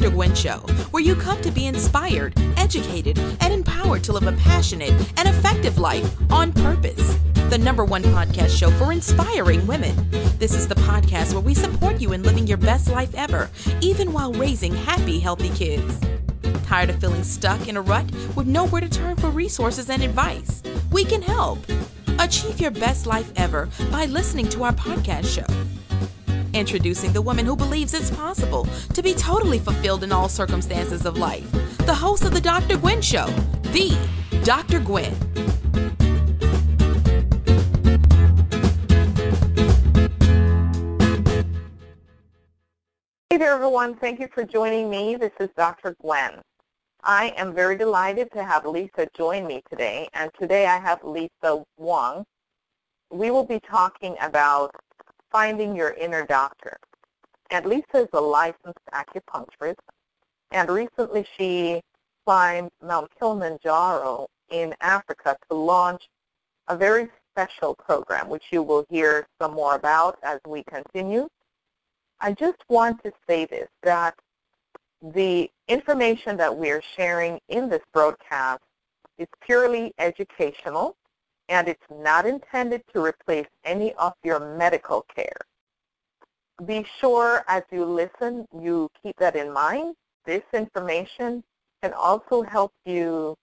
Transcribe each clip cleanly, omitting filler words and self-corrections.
Dr. Gwen Show, where you come to be inspired, educated, and empowered to live a passionate and effective life on purpose. The #1 podcast show for inspiring women. This is the podcast where we support you in living your best life ever, even while raising happy, healthy kids. Tired of feeling stuck in a rut with nowhere to turn for resources and advice? We can help. Achieve your best life ever by listening to our podcast show. Introducing the woman who believes it's possible to be totally fulfilled in all circumstances of life. The host of the Dr. Gwen Show, the Dr. Gwen. Hey there, everyone. Thank you for joining me. This is Dr. Gwen. I am very delighted to have Lisa join me today, and today I have Lisa Wong. We will be talking about finding your inner doctor. And Lisa is a licensed acupuncturist, and recently she climbed Mount Kilimanjaro in Africa to launch a very special program, which you will hear some more about as we continue. I just want to say this, that the information that we are sharing in this broadcast is purely educational, and it's not intended to replace any of your medical care. Be sure as you listen, you keep that in mind. This information can also help you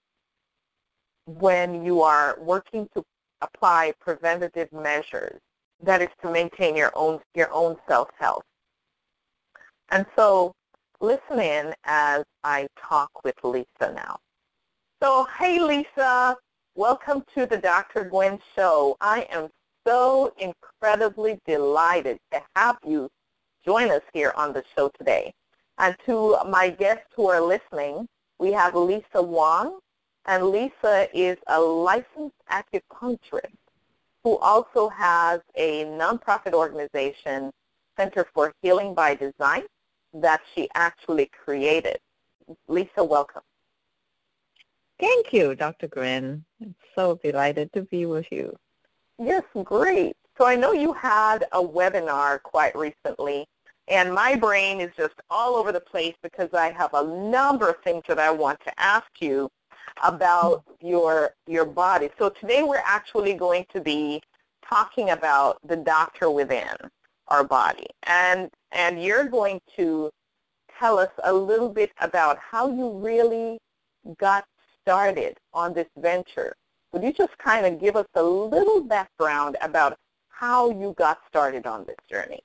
when you are working to apply preventative measures, that is to maintain your own self-health. And so listen in as I talk with Lisa now. So, hey, Lisa. Welcome to the Dr. Gwen Show. I am so incredibly delighted to have you join us here on the show today. And to my guests who are listening, we have Lisa Wong, and Lisa is a licensed acupuncturist who also has a nonprofit organization, Center for Healing by Design, that she actually created. Lisa, welcome. Thank you, Dr. Gwen. I'm so delighted to be with you. Yes, great. So I know you had a webinar quite recently, and my brain is just all over the place because I have a number of things that I want to ask you about your body. So today we're actually going to be talking about the doctor within our body, and you're going to tell us a little bit about how you really got started on this venture. Would you just kind of give us a little background about how you got started on this journey?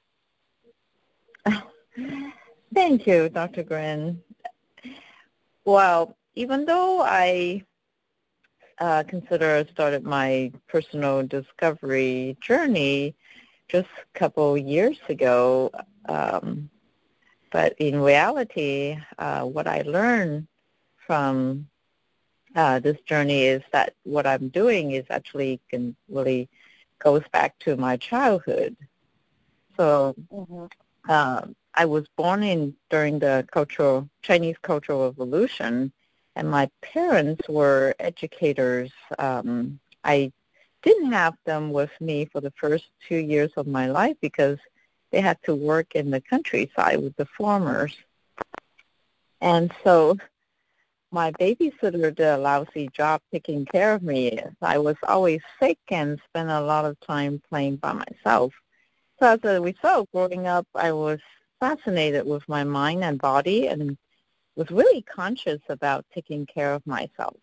Thank you, Dr. Gwen. Well, even though I consider I started my personal discovery journey just a couple years ago, but in reality, what I learned from this journey is that what I'm doing is actually really goes back to my childhood. So I was born during the Chinese Cultural Revolution, and my parents were educators. I didn't have them with me for the first 2 years of my life because they had to work in the countryside with the farmers. And so my babysitter did a lousy job taking care of me. I was always sick and spent a lot of time playing by myself. So as a result, growing up, I was fascinated with my mind and body and was really conscious about taking care of myself.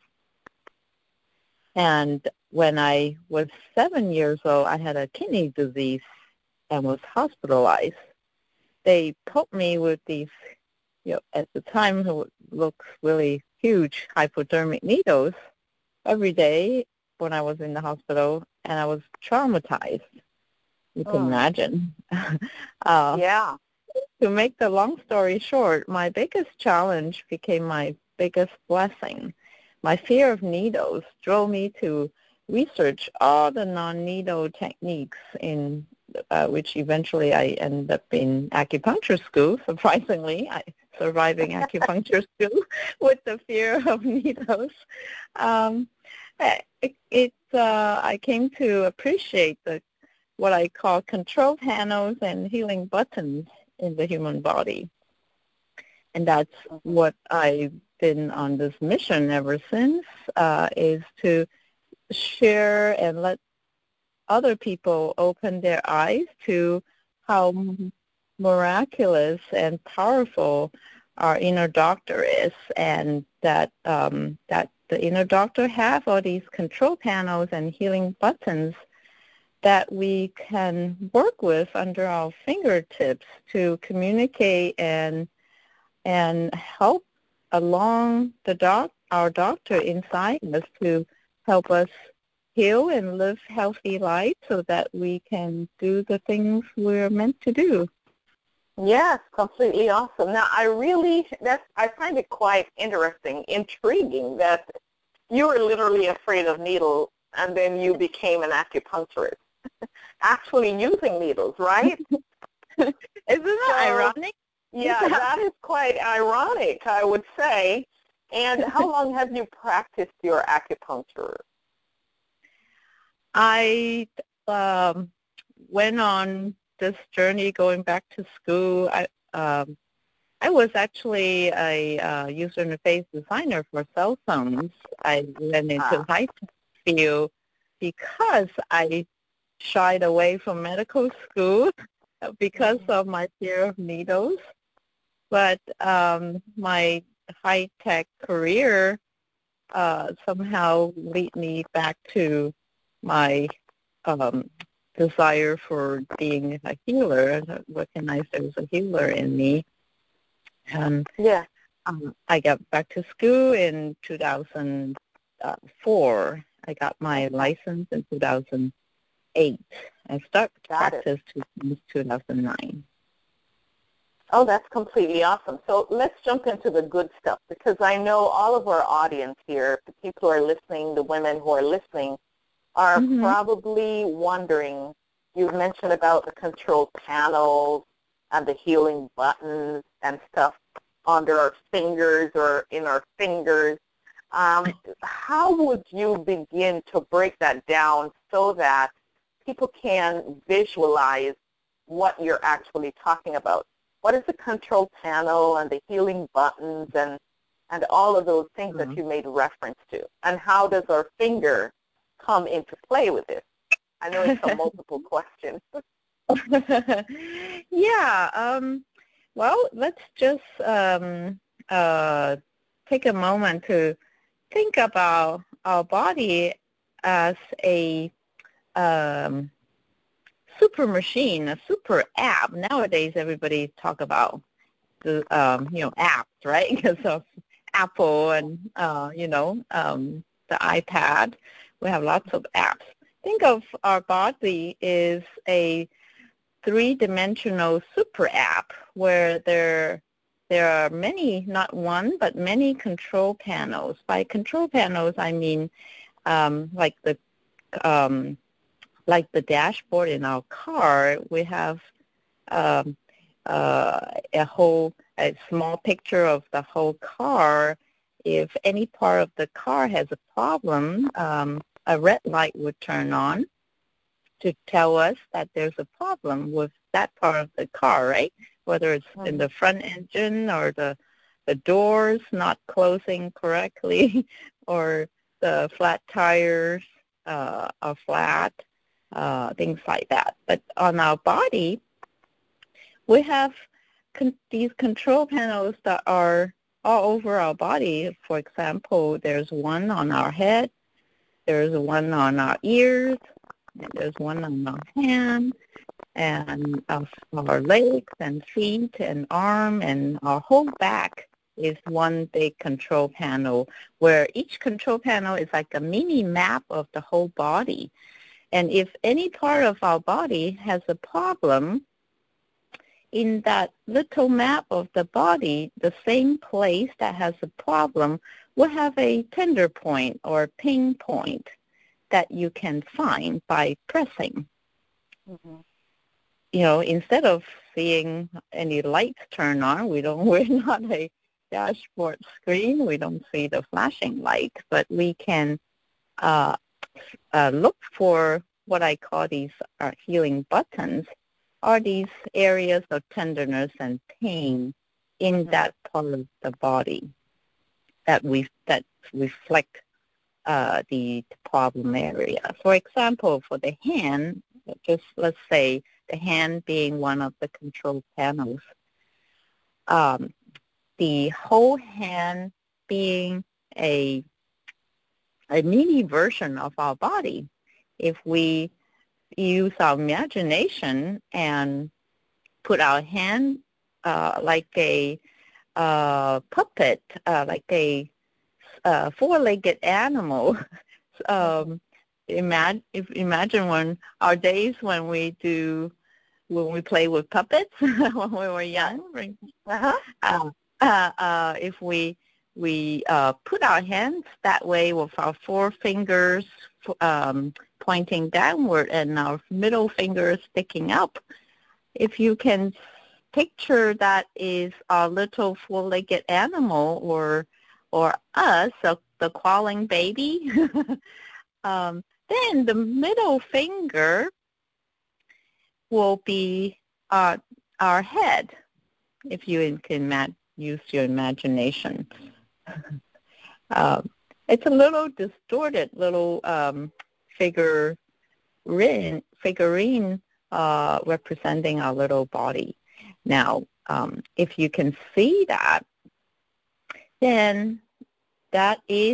And when I was 7 years old, I had a kidney disease and was hospitalized. They poked me with these, at the time, it looked really huge hypodermic needles every day when I was in the hospital, and I was traumatized. You can imagine. Yeah. To make the long story short, my biggest challenge became my biggest blessing. My fear of needles drove me to research all the non-needle techniques, in which eventually I ended up in acupuncture school, surprisingly. Surviving acupuncture school with the fear of needles. I came to appreciate what I call control panels and healing buttons in the human body. And that's what I've been on this mission ever since, is to share and let other people open their eyes to how miraculous and powerful our inner doctor is, and that that the inner doctor have all these control panels and healing buttons that we can work with under our fingertips to communicate and help along our doctor inside us to help us heal and live healthy lives so that we can do the things we're meant to do. Yes, completely awesome. Now, I find it quite interesting, intriguing that you were literally afraid of needles and then you became an acupuncturist, actually using needles, right? Isn't that ironic? Yeah, that is quite ironic, I would say. And how long have you practiced your acupuncture? I went on this journey going back to school. I was actually a user interface designer for cell phones. I went into high field because I shied away from medical school because of my fear of needles. But my high-tech career somehow lead me back to my desire for being a healer. I recognized there was a healer in me. And I got back to school in 2004. I got my license in 2008. I started practice in 2009. Oh, that's completely awesome. So let's jump into the good stuff, because I know all of our audience here, the people who are listening, the women who are listening, are probably wondering, you've mentioned about the control panels and the healing buttons and stuff under our fingers or in our fingers. How would you begin to break that down so that people can visualize what you're actually talking about? What is the control panel and the healing buttons and all of those things that you made reference to? And how does our finger come into play with this? I know it's a multiple question. Well, let's just take a moment to think about our body as a super machine, a super app. Nowadays, everybody talk about the apps, right? Because of Apple and the iPad, we have lots of apps. Think of our body as a three-dimensional super app where there are many, not one, but many control panels. By control panels, I mean like the dashboard in our car. We have a small picture of the whole car. If any part of the car has a problem, a red light would turn on to tell us that there's a problem with that part of the car, right? Whether it's in the front engine or the doors not closing correctly or the flat tires are flat, things like that. But on our body, we have these control panels that are all over our body. For example, there's one on our head, there's one on our ears, there's one on our hands, and our legs and feet and arm, and our whole back is one big control panel, where each control panel is like a mini map of the whole body. And if any part of our body has a problem, in that little map of the body, the same place that has a problem will have a tender point or pain point that you can find by pressing. Instead of seeing any lights turn on, we're not a dashboard screen. We don't see the flashing light, but we can look for what I call these healing buttons, are these areas of tenderness and pain in that part of the body that reflect the problem area. For example, for the hand, just let's say the hand being one of the control panels, the whole hand being a mini version of our body. If we use our imagination and put our hand like a puppet, like a four-legged animal. Imagine when our days when we play with puppets when we were young. If we put our hands that way with our four fingers pointing downward and our middle finger sticking up, if you can picture that is our little four-legged animal or us, the crawling baby, then the middle finger will be our head, if you can use your imagination. It's a little distorted little figurine representing our little body. Now, if you can see that, then that is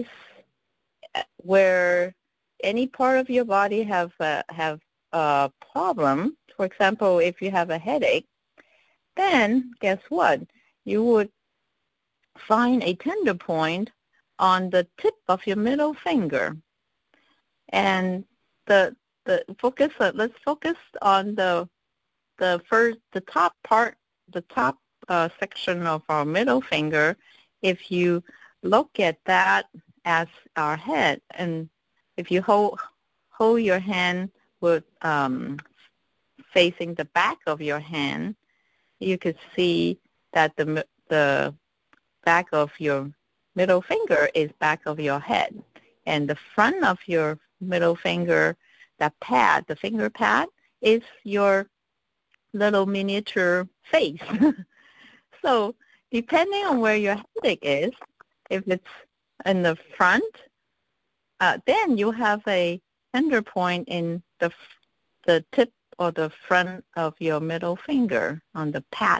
where any part of your body have a problem. For example, if you have a headache, then guess what? You would find a tender point on the tip of your middle finger, and let's focus on the top part, the top section of our middle finger. If you look at that as our head, and if you hold your hand with facing the back of your hand, you could see that the back of your middle finger is back of your head, and the front of your middle finger, the finger pad, is your little miniature face. So depending on where your headache is, if it's in the front, then you have a tender point in the tip or the front of your middle finger on the pad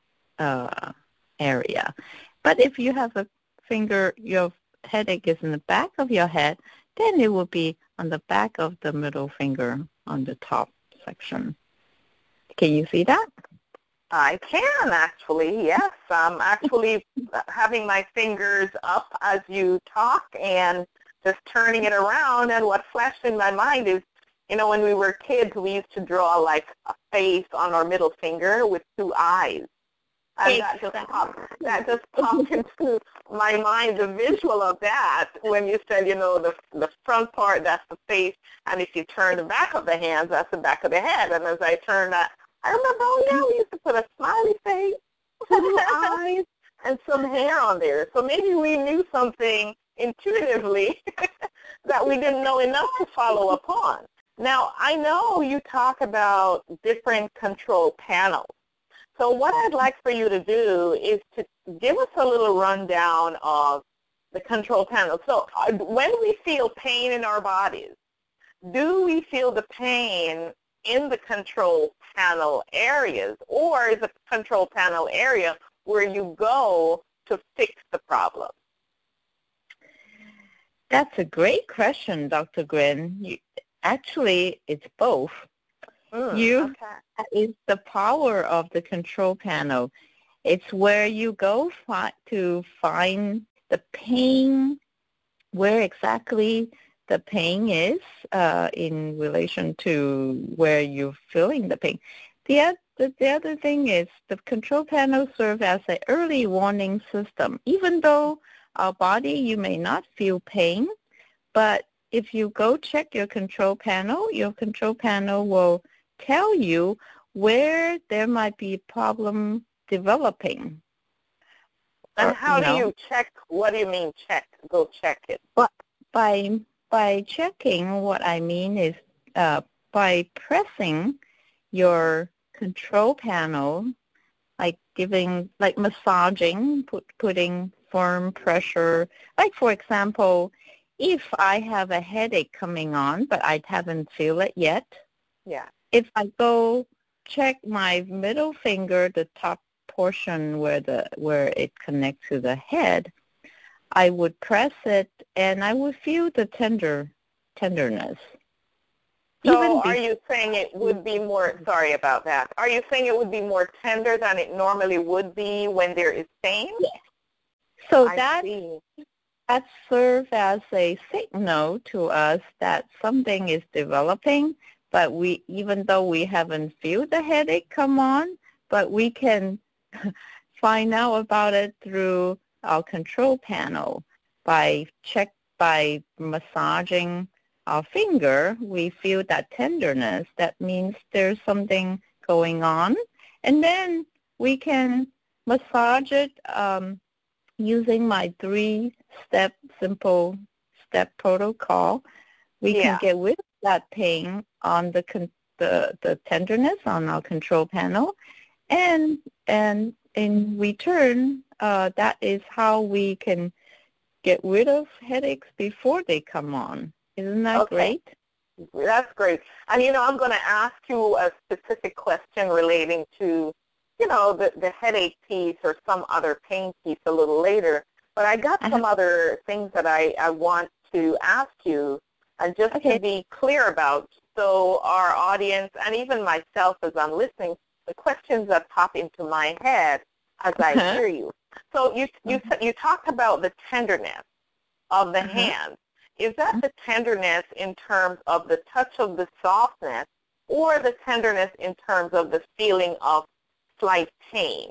area. But if you have your headache is in the back of your head, then it will be on the back of the middle finger on the top section. Can you see that? I can, actually, yes. I'm actually having my fingers up as you talk and just turning it around, and what flashed in my mind is, when we were kids, we used to draw like a face on our middle finger with two eyes. And that just popped into my mind, the visual of that, when you said, the front part, that's the face, and if you turn the back of the hands, that's the back of the head. And as I turned that, I remember, we used to put a smiley face, two eyes, and some hair on there. So maybe we knew something intuitively that we didn't know enough to follow up on. Now, I know you talk about different control panels. So what I'd like for you to do is to give us a little rundown of the control panel. So when we feel pain in our bodies, do we feel the pain in the control panel areas, or is the control panel area where you go to fix the problem? That's a great question, Dr. Gwen. Actually, it's both. It's the power of the control panel. It's where you go to find the pain, where exactly the pain is in relation to where you're feeling the pain. The other thing is the control panel serves as an early warning system. Even though our body, you may not feel pain, but if you go check your control panel will tell you where there might be a problem developing. And how do you check? What do you mean check? Go check it. But by checking, what I mean is by pressing your control panel, like giving, like massaging, putting firm pressure. Like, for example, if I have a headache coming on, but I haven't feel it yet, Yeah. if I go check my middle finger, the top portion where it connects to the head, I would press it and I would feel the tenderness. So are you saying it would be more, sorry about that, are you saying it would be more tender than it normally would be when there is pain? Yes. So that serves as a signal to us that something is developing, but even though we haven't felt the headache come on, but we can find out about it through our control panel by massaging our finger. We feel that tenderness. That means there's something going on, and then we can massage it using my 3-step simple step protocol. We can get rid of that pain on the tenderness on our control panel, and in return, that is how we can get rid of headaches before they come on. Isn't that great? That's great. And, I'm going to ask you a specific question relating to, the headache piece or some other pain piece a little later. But I got some other things that I want to ask you, and just to be clear about, so our audience and even myself as I'm listening, the questions that pop into my head as I hear you. So you talked about the tenderness of the hand. Is that the tenderness in terms of the touch of the softness, or the tenderness in terms of the feeling of slight pain?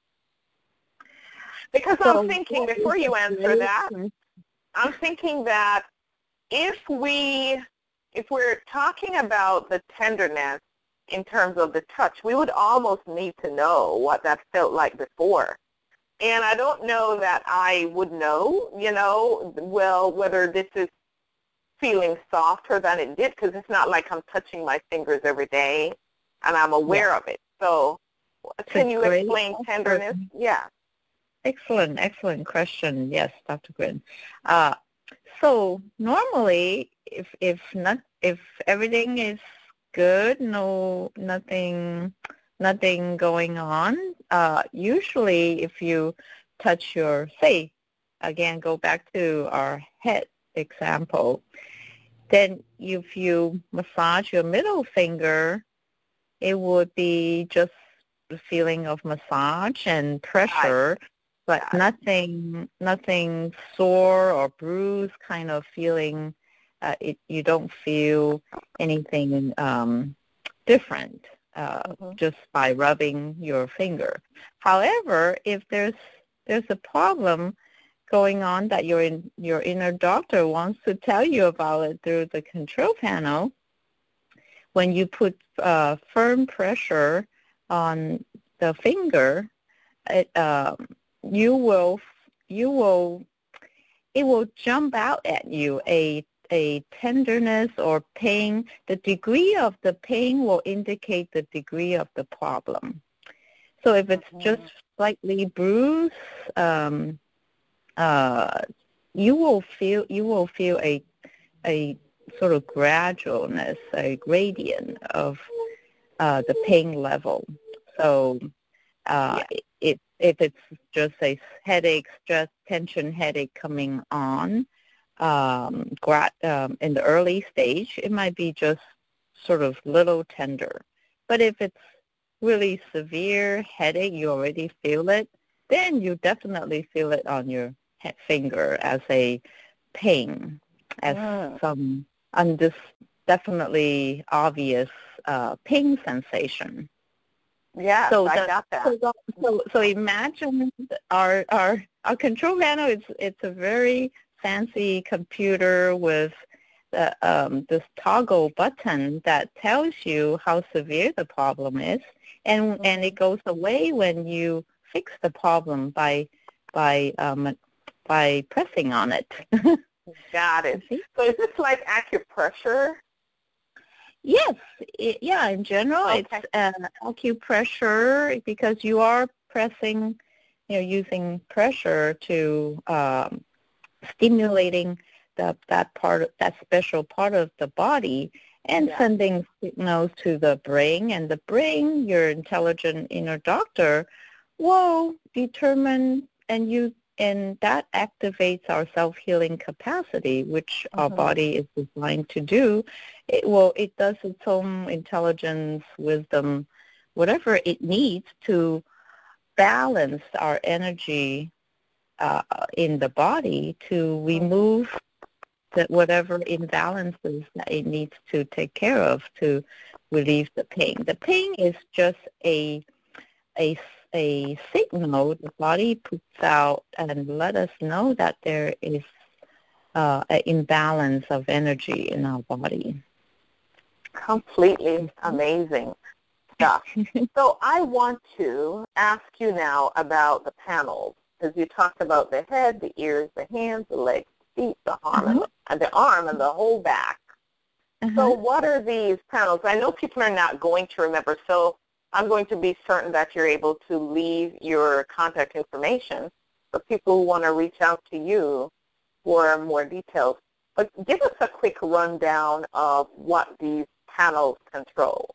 Because I'm thinking, before you answer that, I'm thinking that if we're talking about the tenderness in terms of the touch, we would almost need to know what that felt like before. And I don't know that I would know, well, whether this is feeling softer than it did, because it's not like I'm touching my fingers every day and I'm aware of it. So can you explain tenderness? Yeah. Excellent question. Yes, Dr. Grin. So normally, if everything is good, nothing going on, usually if you touch again, go back to our head example, then if you massage your middle finger, it would be just the feeling of massage and pressure, but nothing sore or bruised kind of feeling. You don't feel anything different just by rubbing your finger. However, if there's a problem going on that your inner doctor wants to tell you about it through the control panel, when you put firm pressure on the finger, it will jump out at you a tenderness or pain. The degree of the pain will indicate the degree of the problem. So if it's just slightly bruised, you will feel a sort of gradualness, a gradient of the pain level. So if it's just a headache, stress, tension headache coming on in the early stage, it might be just sort of little tender. But if it's really severe headache, you already feel it, then you definitely feel it on your finger as a pain, as some definitely obvious pain sensation. Yeah, so I got that. So imagine our control panel. It's a very fancy computer with this toggle button that tells you how severe the problem is, and it goes away when you fix the problem by pressing on it. Got it. So is this like acupressure? Yes. In general, it's acupressure because you are pressing, using pressure to stimulating that special part of the body and sending signals to the brain. And the brain, your intelligent inner doctor, will determine and that activates our self-healing capacity, which our body is designed to do. It does its own intelligence, wisdom, whatever it needs to balance our energy in the body to remove whatever imbalances that it needs to take care of to relieve the pain. The pain is just a signal the body puts out and let us know that there is an imbalance of energy in our body. Completely amazing stuff. So I want to ask you now about the panels, because you talked about the head, the ears, the hands, the legs, the feet, the arm, and the arm, and the whole back. So what are these panels? I know people are not going to remember, so I'm going to be certain that you're able to leave your contact information for people who want to reach out to you for more details. But give us a quick rundown of what these panels control.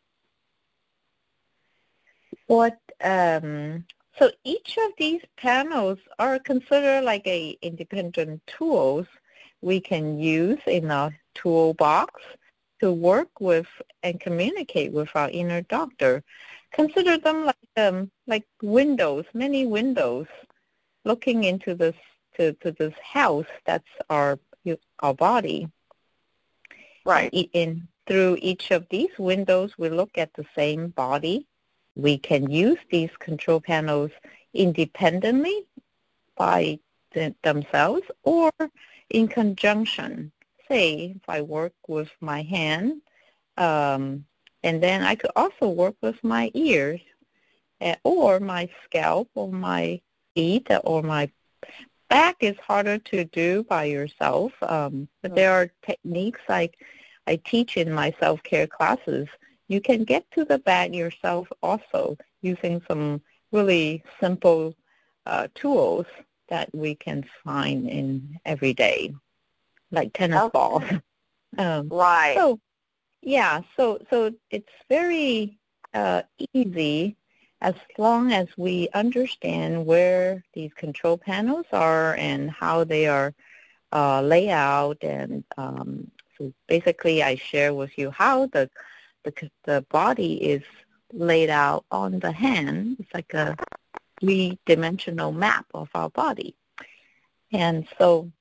So each of these panels are considered like independent tools we can use in our toolbox to work with and communicate with our inner doctor. Consider them like windows, many windows, looking into this to this house that's our body. Right. And through each of these windows, we look at the same body. We can use these control panels independently by themselves or in conjunction. Say, if I work with my hand, and then I could also work with my ears or my scalp or my feet or my back is harder to do by yourself. But there are techniques like I teach in my self-care classes. You can get to the back yourself also using some really simple tools that we can find in every day, like tennis balls. Right. So, yeah, so it's very easy as long as we understand where these control panels are and how they are laid out. And so basically I share with you how the body is laid out on the hand. It's like a three-dimensional map of our body. And so,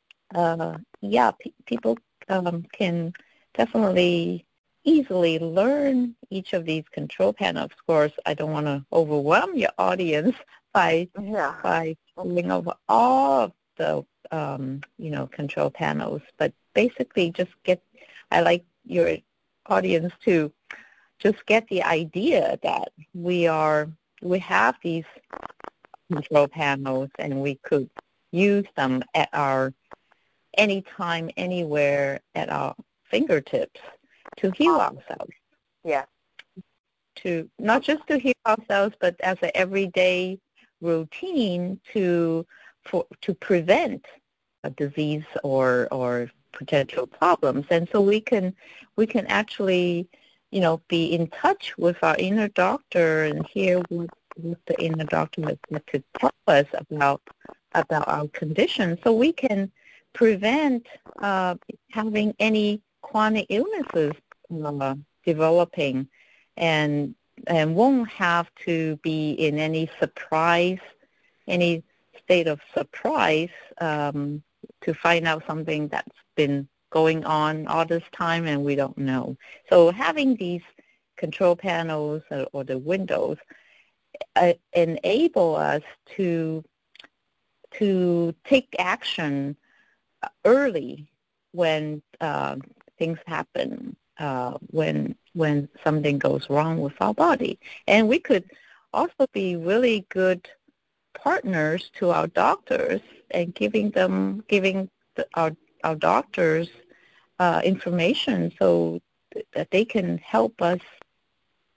people can definitely easily learn each of these control panels. Of course, I don't want to overwhelm your audience by going over all of the control panels, but basically I like your audience to just get the idea that we have these control panels and we could use them at our anytime, anywhere at our fingertips to heal ourselves. Yeah. To not just to heal ourselves, but as an everyday routine to prevent a disease or potential problems. And so we can actually, be in touch with our inner doctor and hear what the inner doctor has to tell us about our condition, so we can prevent having any chronic illnesses developing, and won't have to be in any state of surprise to find out something that's been going on all this time and we don't know. So having these control panels or the windows enable us to take action early when things happen, when something goes wrong with our body. And we could also be really good partners to our doctors and giving our doctors information so that they can help us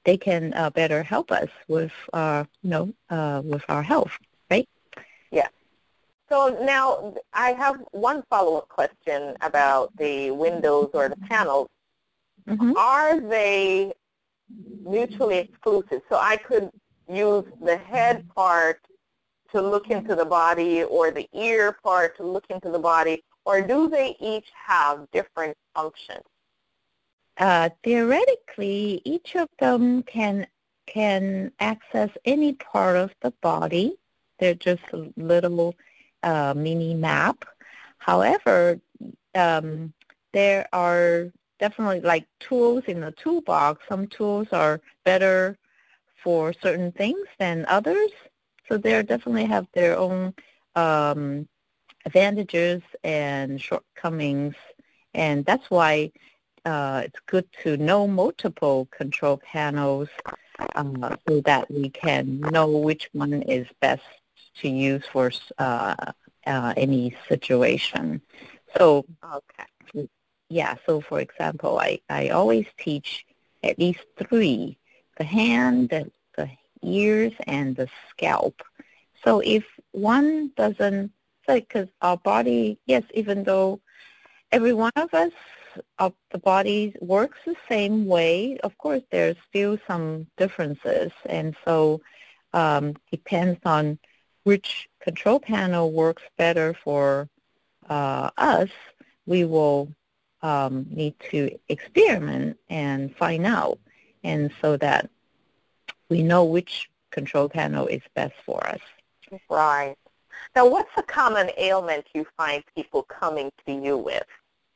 they can better help us with, with our health, right? Yes. So now I have one follow-up question about the windows or the panels. Mm-hmm. Are they mutually exclusive? So I could use the head part to look into the body or the ear part to look into the body, or do they each have different functions? Theoretically, each of them can access any part of the body. They're just a little mini map. However, there are definitely like tools in the toolbox. Some tools are better for certain things than others. So they definitely have their own advantages and shortcomings. And that's why it's good to know multiple control panels so that we can know which one is best to use for any situation. So, okay. Yeah, so for example, I always teach at least 3, the hand, the ears, and the scalp. So if one doesn't, because our body, yes, even though every one of us, the body works the same way, of course there's still some differences. And so depends on which control panel works better for us, we will need to experiment and find out, and so that we know which control panel is best for us. Right. Now, what's a common ailment you find people coming to you with?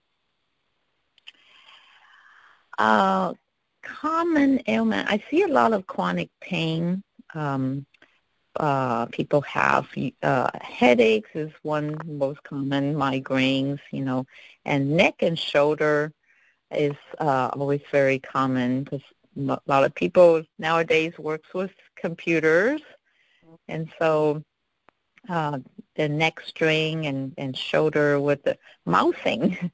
Common ailment, I see a lot of chronic pain. People have headaches is one most common, migraines, and neck and shoulder is always very common because a lot of people nowadays works with computers, and so the neck strain and shoulder with the mousing,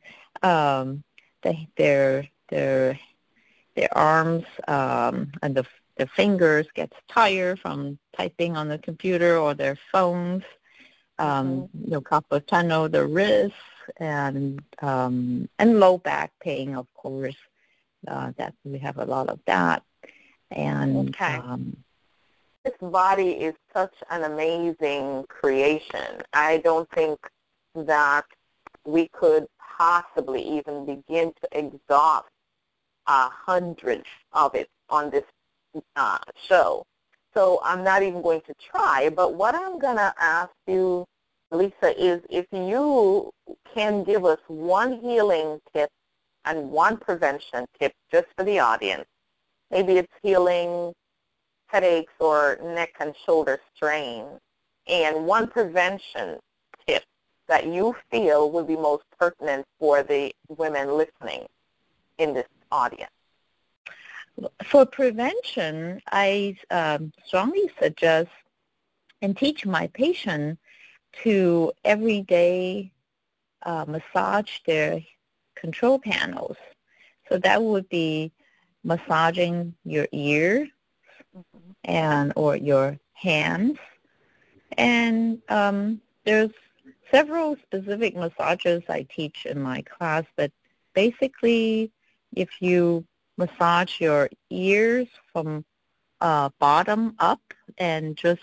their arms and the fingers gets tired from typing on the computer or their phones. Carpal tunnel, the wrists, and low back pain, of course. That we have a lot of that. And okay. This body is such an amazing creation. I don't think that we could possibly even begin to exhaust hundreds of it on this show. So I'm not even going to try. But what I'm going to ask you, Lisa, is if you can give us one healing tip and one prevention tip just for the audience. Maybe it's healing headaches or neck and shoulder strain, and one prevention tip that you feel would be most pertinent for the women listening in this audience. For prevention, I strongly suggest and teach my patient to every day massage their control panels. So that would be massaging your ear or your hands. And there's several specific massages I teach in my class, but basically if you massage your ears from bottom up and just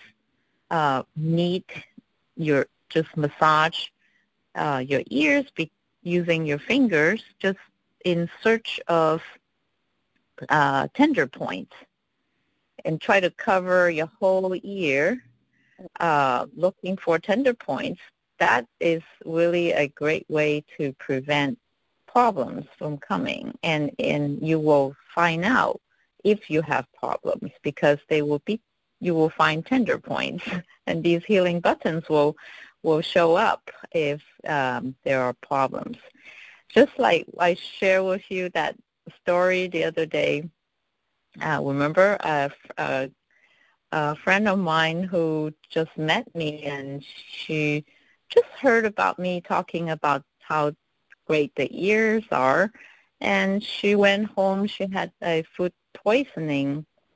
massage your ears using your fingers, just in search of tender points, and try to cover your whole ear looking for tender points. That is really a great way to prevent problems from coming, and you will find out if you have problems, because you will find tender points, and these healing buttons will show up if there are problems. Just like I shared with you that story the other day. Remember a friend of mine who just met me, and she just heard about me talking about how great the ears are, and she went home. She had a food poisoning,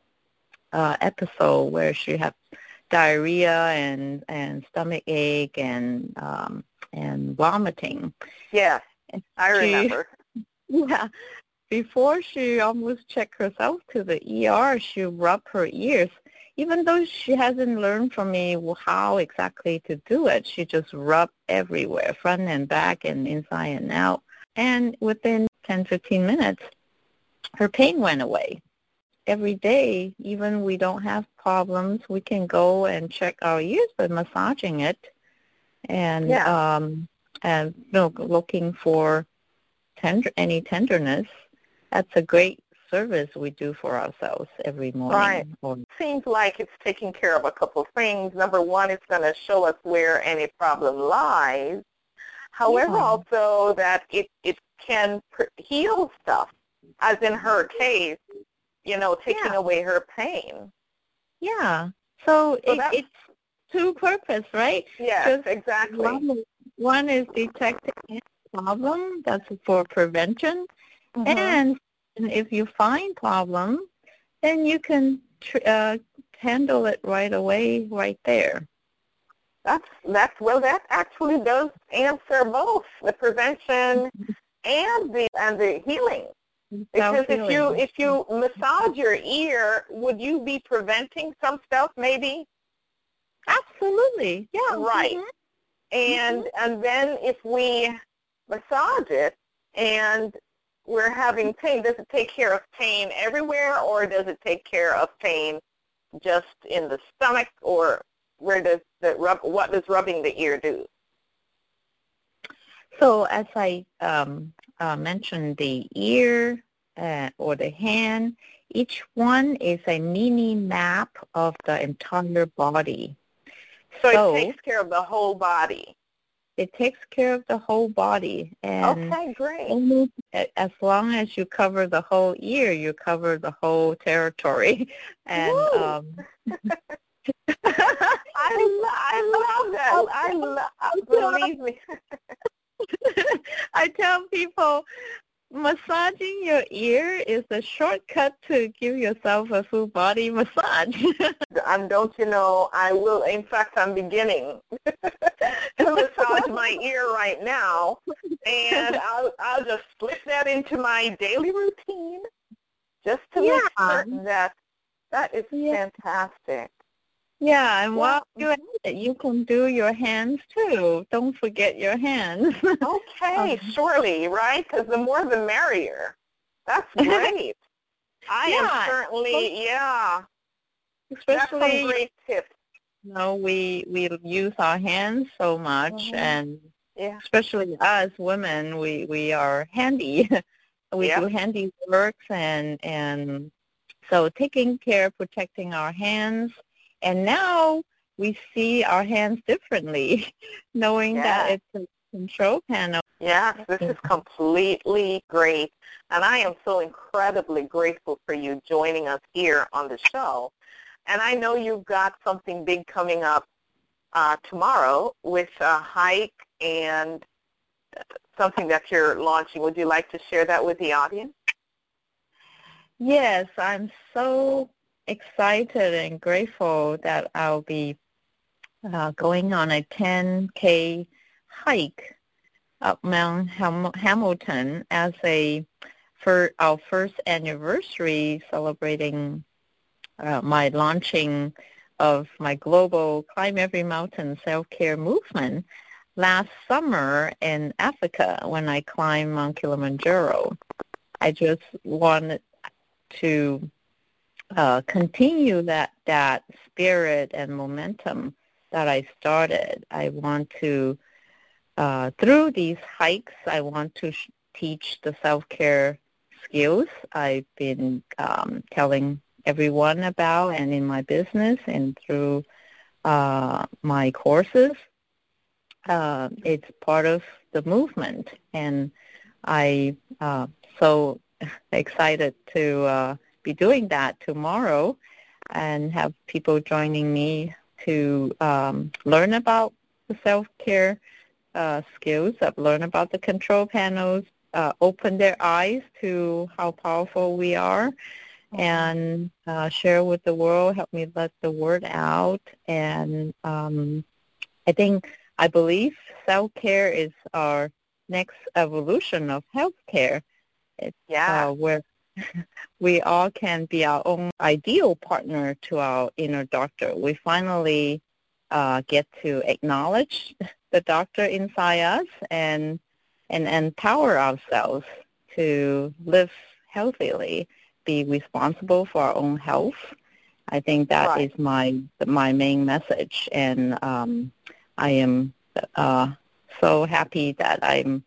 episode where she had diarrhea and stomach ache and vomiting. Yes, And I remember. Yeah, before she almost checked herself to the ER, she rubbed her ears. Even though she hasn't learned from me how exactly to do it, she just rubbed everywhere, front and back and inside and out. And within 10, 15 minutes, her pain went away. Every day, even we don't have problems, we can go and check our ears by massaging it and looking for any tenderness. That's a great service we do for ourselves every morning. Right. Seems like it's taking care of a couple of things. Number one, it's going to show us where any problem lies. However, also that it can heal stuff, as in her case, taking away her pain. Yeah. So it's two purpose, right? Yes, exactly. One is detecting a problem. That's for prevention. And if you find problem, then you can handle it right away, right there. That actually does answer both the prevention and the healing. Because if you massage your ear, would you be preventing some stuff maybe? Absolutely, yeah. Right. And then if we massage it and we're having pain, does it take care of pain everywhere, or does it take care of pain just in the stomach, or what does rubbing the ear do? So as I mentioned, the ear or the hand, each one is a mini map of the entire body. So it takes care of the whole body. It takes care of the whole body. And okay, great. As long as you cover the whole ear, you cover the whole territory. And I love that. Believe me. I tell people, massaging your ear is a shortcut to give yourself a full body massage. And don't you know, I will, in fact, I'm beginning to massage my ear right now, and I'll just slip that into my daily routine just to make certain that is fantastic. Yeah, and while you're at it, you can do your hands too. Don't forget your hands. Okay, surely, right? Because the more the merrier. That's great. I am certainly, Especially, that's some great tips. We use our hands so much, and especially us women, we are handy. We do handy works, and so taking care, protecting our hands. And now we see our hands differently, knowing that it's a control panel. Yes, this is completely great. And I am so incredibly grateful for you joining us here on the show. And I know you've got something big coming up tomorrow with a hike and something that you're launching. Would you like to share that with the audience? Yes, I'm so excited and grateful that I'll be going on a 10K hike up Mount Hamilton as for our first anniversary, celebrating my launching of my global Climb Every Mountain self-care movement last summer in Africa when I climbed Mount Kilimanjaro. I just wanted to continue that spirit and momentum that I started. I want to, through these hikes, I want to teach the self-care skills I've been telling everyone about, and in my business and through my courses. It's part of the movement, and I so excited to be doing that tomorrow and have people joining me to learn about the self-care skills, learn about the control panels, open their eyes to how powerful we are, and share with the world, help me let the word out. And I believe self-care is our next evolution of healthcare. It's where we all can be our own ideal partner to our inner doctor. We finally get to acknowledge the doctor inside us and empower ourselves to live healthily, be responsible for our own health. I think that is my main message, and I am so happy that I'm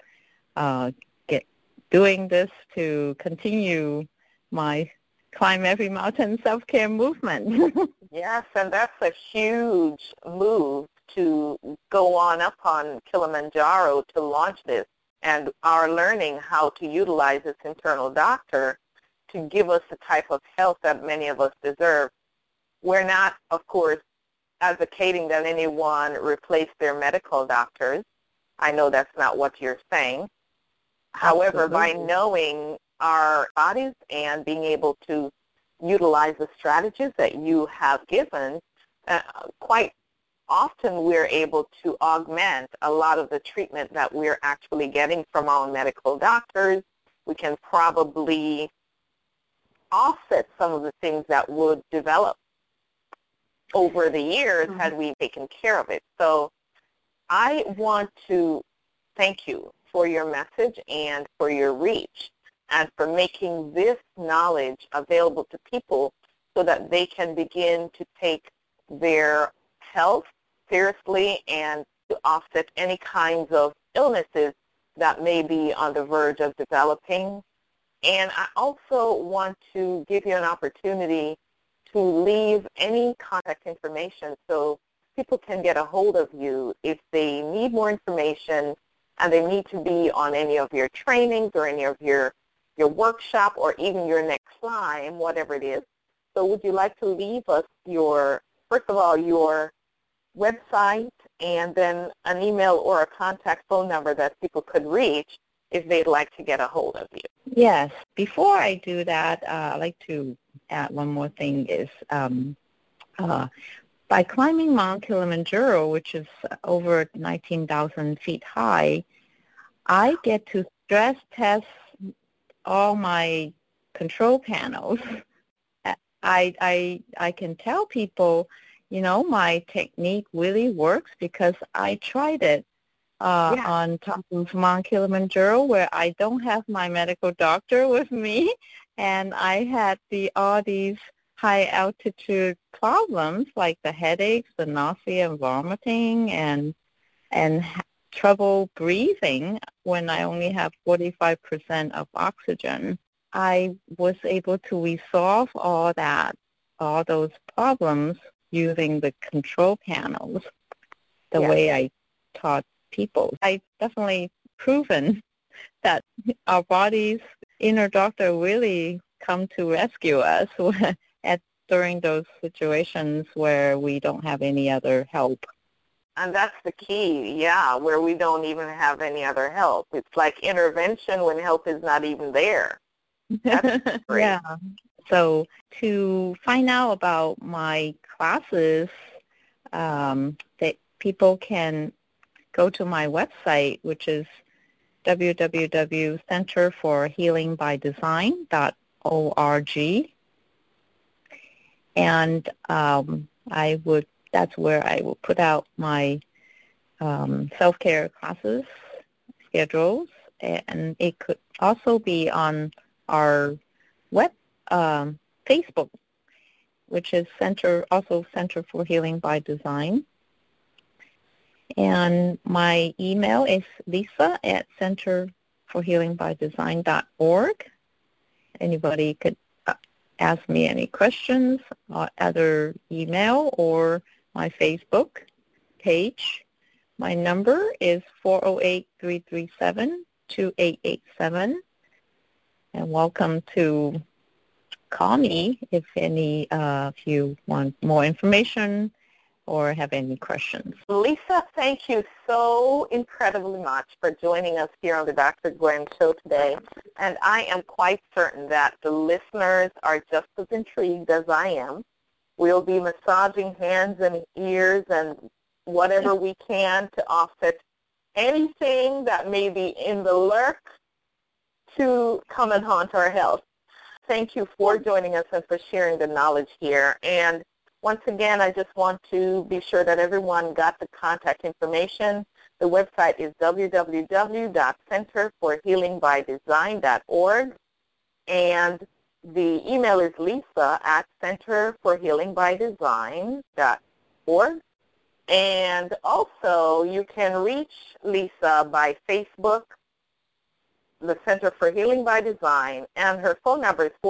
doing this to continue my Climb Every Mountain self-care movement. Yes, and that's a huge move to go on up on Kilimanjaro to launch this, and our learning how to utilize this internal doctor to give us the type of health that many of us deserve. We're not, of course, advocating that anyone replace their medical doctors. I know that's not what you're saying. However, by knowing our bodies and being able to utilize the strategies that you have given, quite often we're able to augment a lot of the treatment that we're actually getting from our medical doctors. We can probably offset some of the things that would develop over the years had we taken care of it. So I want to thank you for your message and for your reach and for making this knowledge available to people so that they can begin to take their health seriously and to offset any kinds of illnesses that may be on the verge of developing. And I also want to give you an opportunity to leave any contact information so people can get a hold of you if they need more information and they need to be on any of your trainings or any of your workshop or even your next climb, whatever it is. So would you like to leave us first of all, your website and then an email or a contact phone number that people could reach if they'd like to get a hold of you? Yes. Before I do that, I'd like to add one more thing is by climbing Mount Kilimanjaro, which is over 19,000 feet high, I get to stress test all my control panels. I can tell people, my technique really works because I tried it on top of Mount Kilimanjaro where I don't have my medical doctor with me, and I had all these high altitude problems like the headaches, the nausea and vomiting, and trouble breathing when I only have 45% of oxygen. I was able to resolve all those problems using the control panels the way I taught people. I definitely proven that our body's inner doctor really come to rescue us during those situations where we don't have any other help. And that's the key, where we don't even have any other help. It's like intervention when help is not even there. That's great. Yeah. So to find out about my classes, that people can go to my website, which is www.centerforhealingbydesign.org. And that's where I will put out my self-care classes schedules, and it could also be on our web Facebook, which is Center for Healing by Design. And my email is lisa@centerforhealingbydesign.org. Anybody could ask me any questions, either email or my Facebook page. My number is 408-337-2887. And welcome to call me if you want more information or have any questions. Lisa, thank you so incredibly much for joining us here on the Dr. Gwen Show today. And I am quite certain that the listeners are just as intrigued as I am. We'll be massaging hands and ears and whatever we can to offset anything that may be in the lurk to come and haunt our health. Thank you for joining us and for sharing the knowledge here. And once again, I just want to be sure that everyone got the contact information. The website is www.centerforhealingbydesign.org, and the email is lisa@centerforhealingbydesign.org. And also, you can reach Lisa by Facebook, the Center for Healing by Design, and her phone number is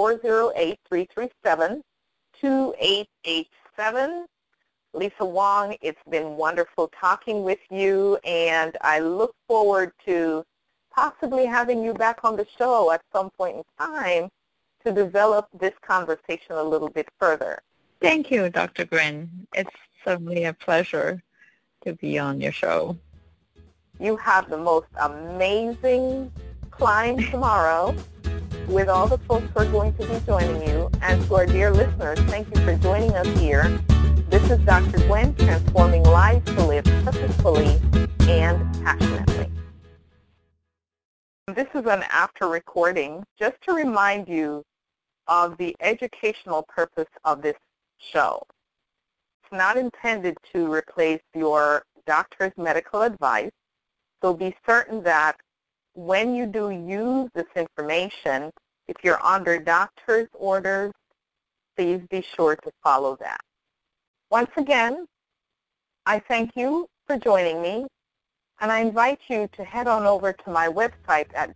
408-337-2887. Lisa Wong, it's been wonderful talking with you, and I look forward to possibly having you back on the show at some point in time to develop this conversation a little bit further. Thank you, Dr. Gwen. It's certainly a pleasure to be on your show. You have the most amazing climb tomorrow with all the folks who are going to be joining you. And to our dear listeners, thank you for joining us here. This is Dr. Gwen, transforming lives to live purposefully and passionately. This is an after recording just to remind you of the educational purpose of this show. It's not intended to replace your doctor's medical advice, so be certain that when you do use this information, if you're under doctor's orders, please be sure to follow that. Once again, I thank you for joining me, and I invite you to head on over to my website at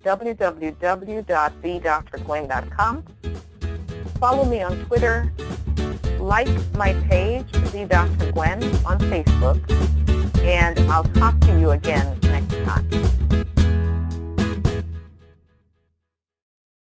www.thedrgwen.com. Follow me on Twitter, like my page, The Dr. Gwen, on Facebook, and I'll talk to you again next time.